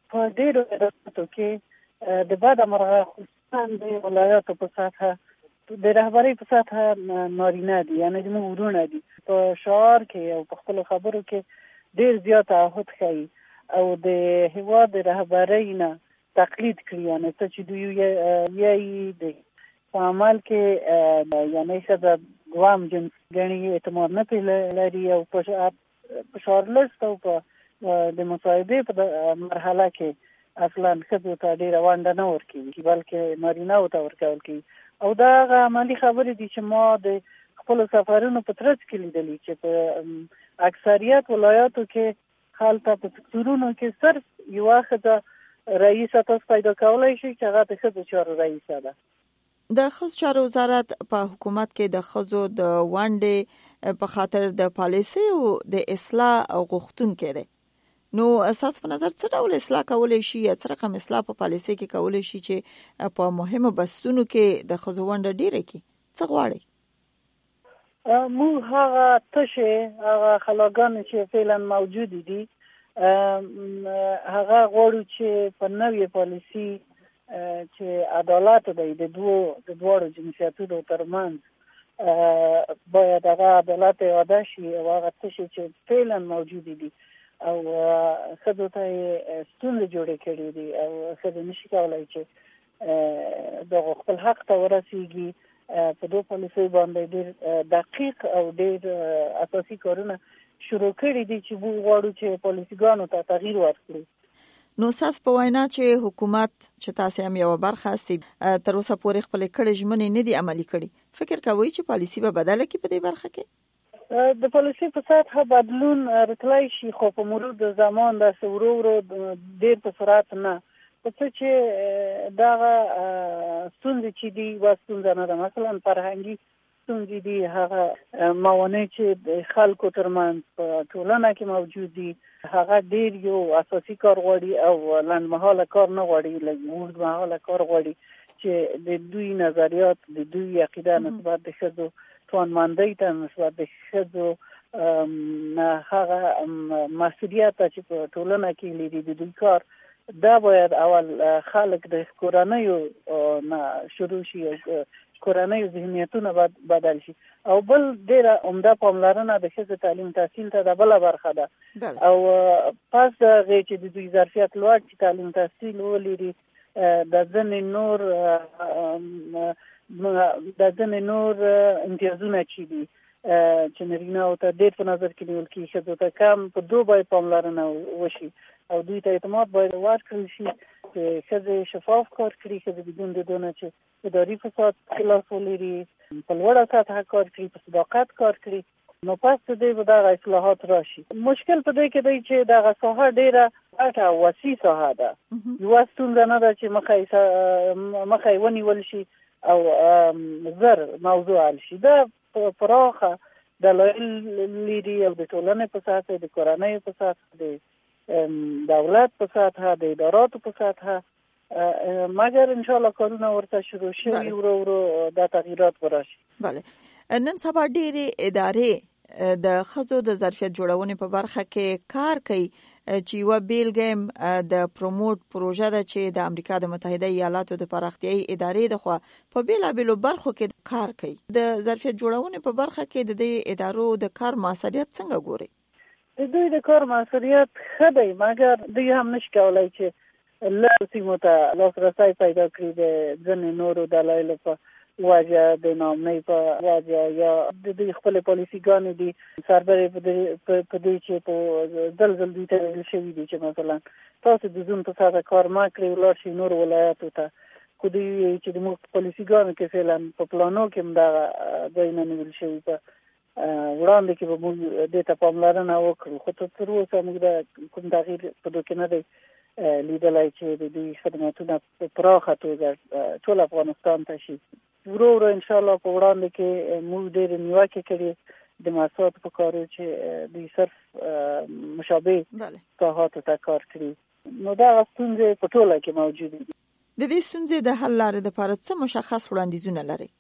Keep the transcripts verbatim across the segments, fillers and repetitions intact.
په ډېرو ادارو کې د بد مرغه خصوصا د ولایاتو په سطحه د رهبرۍ په سطحه نارینه دي، یعنې زموږ ورونه دي. په شعار کې او په خپلو خبرو کې ډېر زیات تعهد ښیي او د هېواد د رهبرۍ نه تقلید کړي، یعنې څه چې دوی یایي د په عمل کې یعنې ښځه دوام جنس ګڼي، اعتماد نه پرې لري او په شعارلست او په د مصاحبې په مرحله کې اصلا ښځو ته ډېره ونډه نه ورکوي بلکې نارینهو ته ورکول کېږي. او دا هغه عملي خبرې دي چې ما د خپلو سفرونو په ترڅ کې لیدلي چې په اکثریت ولایاتو کې هلته په سکتورونو کې صرف یوه ښځه رئیسه تاسو پیدا کولی شئ چې هغه د ښځو چارو رئیسه ده. د ښځو چارو وزارت په حکومت کې د ښځو د ونډې په خاطر د پالیسیو د اصلاح او غوښتونکی دی. نو اساس په نظر څه ډول اصلاح کولی شي یا څه رقم اصلاح په پالیسي کې کولی شي چې په مهمو بحثونو کې د ښځو ونډه ډیره کړي؟ څه غواړي؟ موږ هغه تشې هغه خلاګانې چې فعلا موجودې دي هغه غواړو چې په نوې پالیسي چې عدالت دی د دوو د دواړو جنسیتونو ترمنځ باید هغه عدالت اعاده شي او هغه تشې چې فعلا موجودې دي او ښځو ته یې ستونزې جوړې کړې دي او ښځې نشي کولی چې دغه خپل حق ته ورسېږي. په دوه پالیسیو باندې ډېر دقیق او ډېر اساسي کارونه شروع کړي دي چې موږ غواړو چې پالیسیګانو ته تغییر ورکړو. نو ساس په وینا چې حکومت چې تاسو هم یو برخه استئ تر اوسه پورې خپل کړي ژمنې نه دي عملي کړي، فکر کوئ چې پالیسی به بدله کړي په دې برخه کې؟ د پالیسي په سطحه بدلون راتلی شي خو په مرور د زمان داسې ورو ورو ډېر په سرعت نه، په څه چې دغه ستونزې چې دي یوه ستونزه نه ده. مثلا فرهنګي ستونزې دي، هغه موانع چې د خلکو ترمنځ په ټولنه کې موجود دي هغه ډېر یو اساسي کار غواړي او لنډمهاله کار نه غواړي، لږ اوږدمهاله کار غواړي چې د دوی نظریات د دوی عقیده نسبت د ښځو توانمندۍ ته نسبت د ښځو هغه مسؤلیت چې په ټولنه کې لري د دوی کار دا باید اول خلک د کورنیو نه شروع شي او کورنیو ذهنیتونه بدل شي. او بل ډېره عمده پاملرنه د ښځو تعلیم تحصیل ته د بله برخه ده او پس د هغې چې د دوی ظرفیت لوړ چې تعلیم تحصیل ولري د ځینې نور د ځینې نور امتیازونه چې دي چې نارینه‌و ته ډېر په نظر کې نیول کېږي، ښځو ته کم، په دوه باید پاملرنه وشي او دوی ته اعتماد باید ورکړل شي چې ښځې شفاف کار کړي، ښځې بدون د دونه چې اداري فساد کې لاس ولري په لوړه سطحه کار کړي، په صداقت کار کړي. نو پس د دې به دغه اصلاحات راشي. مشکل په دې کې دی چې دغه ساحه ډېره غټه او وسیع ساحه ده، یوه ستونزه نه ده چې مخه یې ونیول شي او زر موضوع حل شي. دا پراخه دلایل لري او د ټولنې په سطحه، د کورنیو په سطحه، د دولت په سطحه، د اداراتو په سطحه، مګر انشاءالله کارونه ورته شروع شوي، ورو ورو دا تغییرات به راشي. بله. نن سبا ډېرې ادارې د ښځو د ظرفیت جوړونې په برخه کې کار کوي چې یوه بیلګه د پروموټ پروژه ده چې د امریکا د متحده ایالاتو د پراختیایي ادارې د خوا په بیلابیلو برخو کې کار کوي. د ظرفیت جوړونې په برخه کې د دې ادارو د کار موثریت څنګه ګوري؟ د دوی د کار موثریت ښه دی، مګر دوی هم نشي کولی چې لږ سیمو ته لاسرسی پیدا کړي د ځینې نورو دلایلو په وجه، د ناامنۍ په وجه، یا د دوی خپلې پالیسیګانې دي سربېره په دې چې په ځل ځل دوی ته ویل شوي دي چې مثلا تاسو د زون په سطحه کار مه کړئ، ولاړ شئ نورو ولایاتو ته، خو دوی وایي چې زموږ په پالیسیګانو کې فعلا په پلانو کې هم دغه ځایونه نیول شوي، په وړاندې کې به موږ دې ته پاملرنه وکړو، خو تر اوسه موږ د کوم تغییر په دوی کې نه دی لیدلی چې د دوی خدمتونه په پراخه توګه ټول افغانستان ته شي. ورو ورو انشاءالله په وړاندې کې موږ ډېرې نیوکې کړي د محصولاتو په کارو چې دوی صرف مشابه ساحاتو ته کار کړي. نو دغه ستونزې په ټوله کې موجودې دي. د دې ستونزې د حل لارې دپاره څه مشخص وړاندیزونه لرئ؟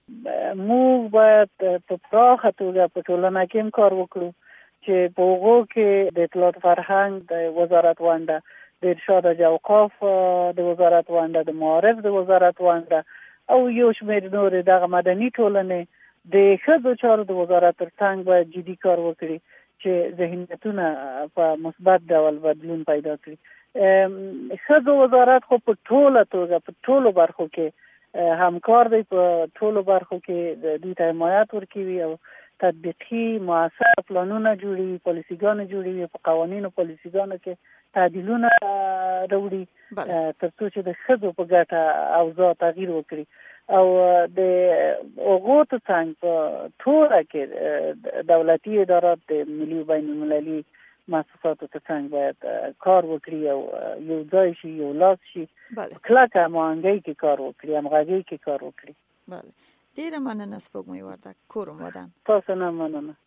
موږ باید په پراخه توګه په ټولنه کې هم کار وکړو چې په هغو کې د اطلاعات فرهنګ د وزارت ونډه، د ارشاد او اوقاف د وزارت ونده، د معارف د وزارت ونده او یو شمېر نور دغه مدني ټولنې د ښځو چارو د وزارت ترڅنګ به جدي کار وکړي چې ذهنیتونه په مثبت ډول بدلون پیدا کړي. ښځو وزارت خو په ټوله توګه په ټولو برخو کې همکار دی، په ټولو برخو کې د دوی ته حمایت ورکوي او تطبیقي مؤثر پلانونه جوړوي، پالیسیګانې جوړوي، په قوانینو پالیسیګانو کې تعدیلونه راوړي تر څو چې د ښځو په ګټه اوضاع تغییر وکړي. او د هغو ترڅنګ په ټوله کې دولتي ادارات د ملي او بین المللي مؤسساتو ترڅنګ باید کار وکړي او یو ځای شي، یو لاس شي، کلکه هماهنګۍ کې کار وکړي، همغږۍ کې کار وکړي. بله، ډېره مننه سپوږمۍ وردک. کور مو ودان. تاسو نه مننه.